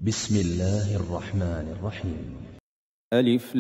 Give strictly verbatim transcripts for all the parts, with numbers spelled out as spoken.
بسم الله الرحمن الرحيم. ألف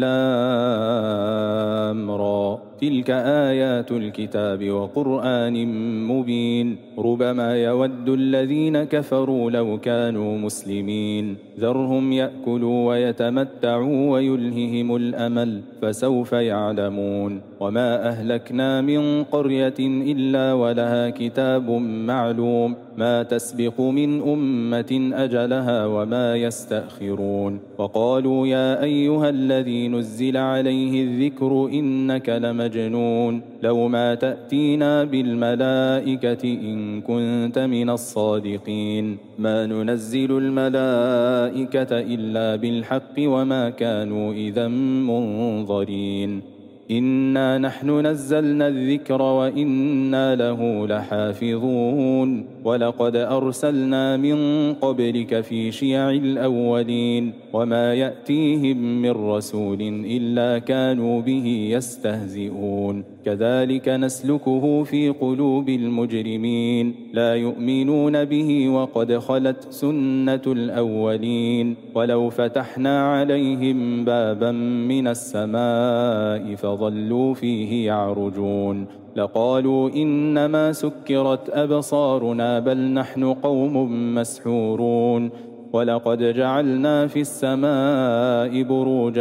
لام را، تلك آيات الكتاب وقرآن مبين. ربما يود الذين كفروا لو كانوا مسلمين، ذرهم يأكلوا ويتمتعوا ويلههم الأمل، فسوف يعلمون. وما أهلكنا من قرية إلا ولها كتاب معلوم، ما تسبق من أمة أجلها وما يستأخرون. وقالوا يا أيها الذي نزل عليه الذكر إنك لمجنون، لو ما تأتينا بالملائكة إن كنت من الصادقين. ما ننزل الملائكة إلا بالحق وما كانوا إذا منظرين. إنا نحن نزلنا الذكر وإنا له لحافظون. ولقد أرسلنا من قبلك في شيع الأولين، وما يأتيهم من رسول إلا كانوا به يستهزئون. كذلك نسلكه في قلوب المجرمين، لا يؤمنون به وقد خلت سنة الأولين. ولو فتحنا عليهم بابا من السماء فظلوا فيه يعرجون، لقالوا إنما سكرت أبصارنا بل نحن قوم مسحورون. ولقد جعلنا في السماء بروجا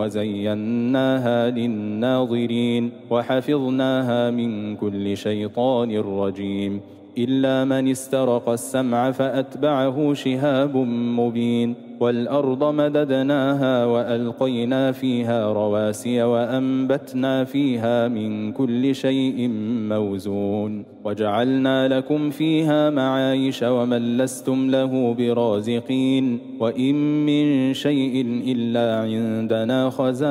وزيناها للناظرين، وحفظناها من كل شيطان رجيم، إلا من استرق السمع فأتبعه شهاب مبين. والأرض مددناها وألقينا فيها رواسي وأنبتنا فيها من كل شيء موزون، وجعلنا لكم فيها معايش ومن لستم له برازقين. وإن من شيء إلا عندنا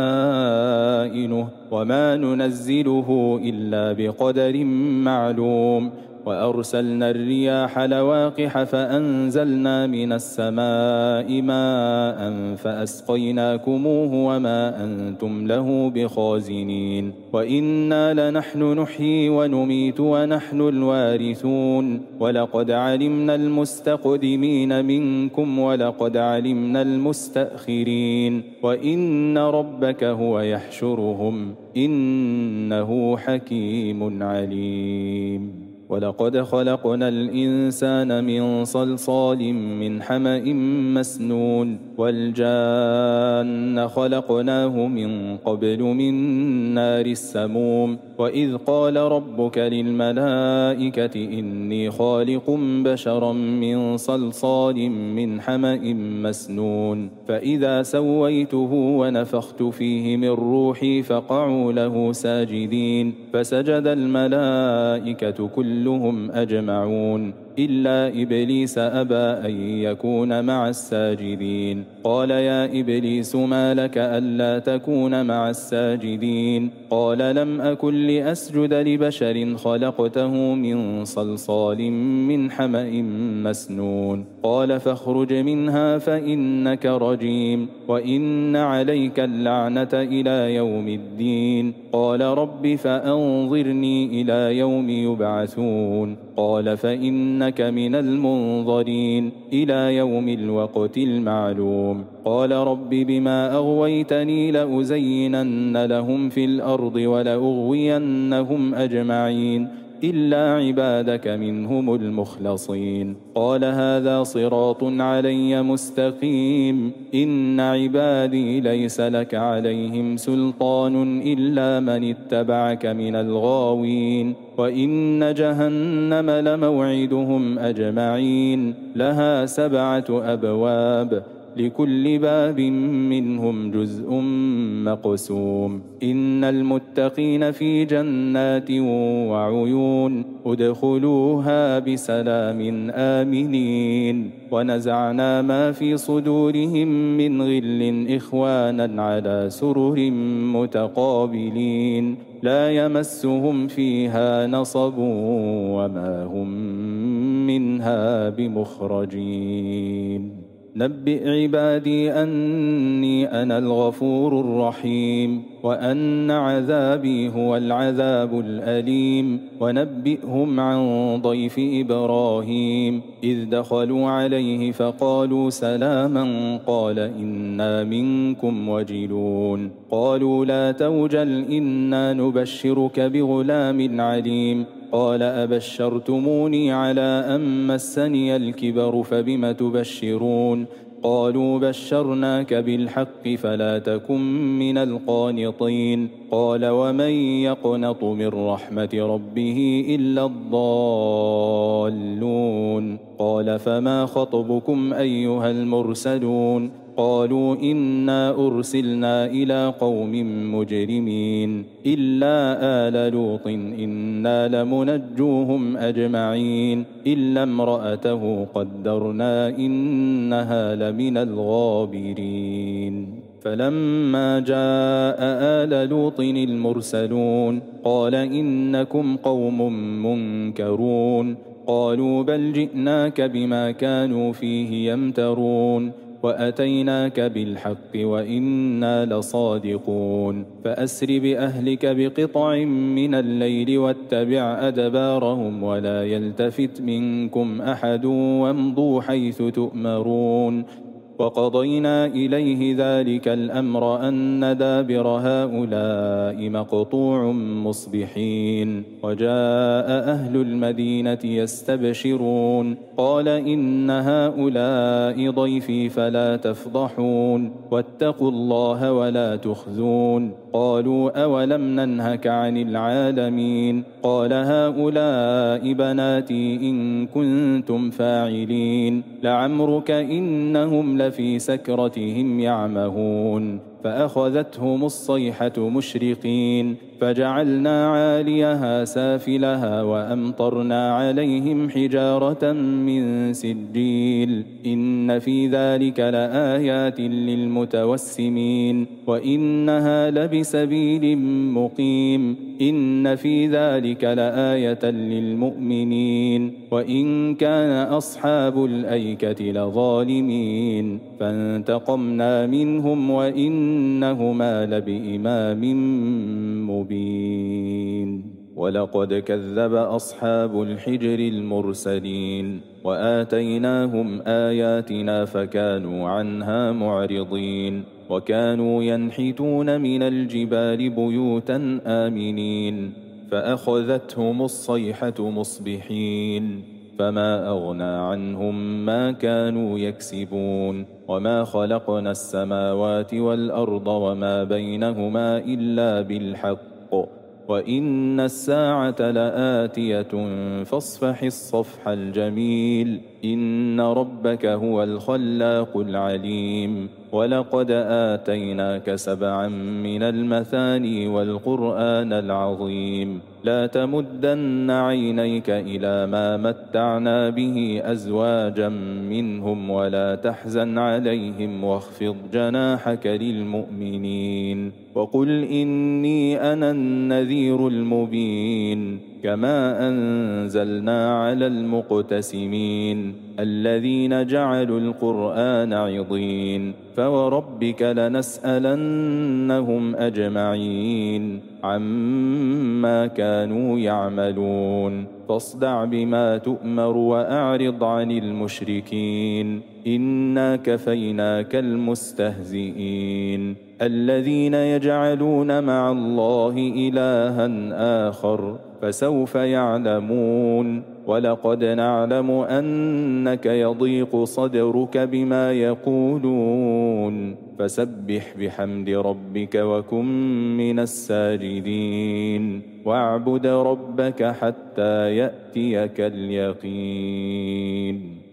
خزائنه وما ننزله إلا بقدر معلوم. وأرسلنا الرياح لواقح فأنزلنا من السماء ماء فأسقيناكموه وما أنتم له بخازنين. وإنا لنحن نحيي ونميت ونحن الوارثون. ولقد علمنا المستقدمين منكم ولقد علمنا المستأخرين، وإن ربك هو يحشرهم إنه حكيم عليم. ولقد خلقنا الإنسان من صلصال من حمأ مسنون، والجان خلقناه من قبل من نار السموم. وإذ قال ربك للملائكة إني خالق بشرا من صلصال من حمأ مسنون، فإذا سويته ونفخت فيه من روحي فقعوا له ساجدين، فسجد الملائكة كلهم أجمعون إلا إبليس أبى أن يكون مع الساجدين. قال يا إبليس ما لك ألا تكون مع الساجدين؟ قال لم أكن لأسجد لبشر خلقته من صلصال من حمأ مسنون. قال فاخرج منها فإنك رجيم، وإن عليك اللعنة إلى يوم الدين. قال رب فأنظرني إلى يوم يبعثون. قال فإنك من المنظرين إلى يوم الوقت المعلوم. قال رب بما أغويتني لأزينن لهم في الأرض ولأغوينهم أجمعين إلا عبادك منهم المخلصين. قال هذا صراط علي مستقيم، إن عبادي ليس لك عليهم سلطان إلا من اتبعك من الغاوين. وإن جهنم لموعدهم أجمعين، لها سبعة أبواب لكل باب منهم جزء مقسوم. إن المتقين في جنات وعيون ادخلوها بسلام آمنين. ونزعنا ما في صدورهم من غل إخوانا على سرر متقابلين، لا يمسهم فيها نصب وما هم منها بمخرجين. نبئ عبادي أني أنا الغفور الرحيم وأن عذابي هو العذاب الأليم ونبئهم عن ضيف إبراهيم إذ دخلوا عليه فقالوا سلاما قال إنا منكم وجلون قالوا لا توجل إنا نبشرك بغلام عليم قال أبشرتموني على أن مسني الكبر فبم تبشرون قالوا بشرناك بالحق فلا تكن من القانطين قال ومن يقنط من رحمة ربه إلا الضالون قال فما خطبكم أيها المرسلون قالوا إنا أرسلنا إلى قوم مجرمين إلا آل لوط إنا لمنجوهم أجمعين إلا امرأته قدرنا إنها لمن الغابرين فلما جاء آل لوط المرسلون قال إنكم قوم منكرون قالوا بل جئناك بما كانوا فيه يمترون وأتيناك بالحق وإنا لصادقون فأسر بأهلك بقطع من الليل واتبع أدبارهم ولا يلتفت منكم أحد وامضوا حيث تؤمرون وقضينا إليه ذلك الأمر أن دابر هؤلاء مقطوع مصبحين وجاء أهل المدينة يستبشرون قال إن هؤلاء ضيفي فلا تفضحون واتقوا الله ولا تخزون قالوا أولم ننهك عن العالمين قال هؤلاء بناتي إن كنتم فاعلين لعمرك إنهم لفي سكرتهم يعمهون فأخذتهم الصيحة مشرقين فجعلنا عاليها سافلها وأمطرنا عليهم حجارة من سجيل إن في ذلك لآيات للمتوسمين وإنها لبسبيل مقيم إن في ذلك لآية للمؤمنين وإن كان أصحاب الأيكة لظالمين فانتقمنا منهم وإنهما لبإمام مبين ولقد كذب أصحاب الحجر المرسلين وآتيناهم آياتنا فكانوا عنها معرضين وكانوا ينحتون من الجبال بيوتا آمنين فأخذتهم الصيحة مصبحين فما أغنى عنهم ما كانوا يكسبون وما خلقنا السماوات والأرض وما بينهما إلا بالحق وإن الساعة لآتية فاصفح الصفح الجميل إن ربك هو الخلاق العليم ولقد آتيناك سبعا من المثاني والقرآن العظيم لا تمدن عينيك إلى ما متعنا به أزواجا منهم ولا تحزن عليهم واخفض جناحك للمؤمنين وقل إني أنا النذير المبين كما أنزلنا على المقتسمين الذين جعلوا القرآن عضين فوربك لنسألنهم أجمعين عما كانوا يعملون فاصدع بما تؤمر وأعرض عن المشركين إنا كفيناك المستهزئين الذين يجعلون مع الله إلها آخر فسوف يعلمون ولقد نعلم أنك يضيق صدرك بما يقولون فسبح بحمد ربك وكن من الساجدين واعبد ربك حتى يأتيك اليقين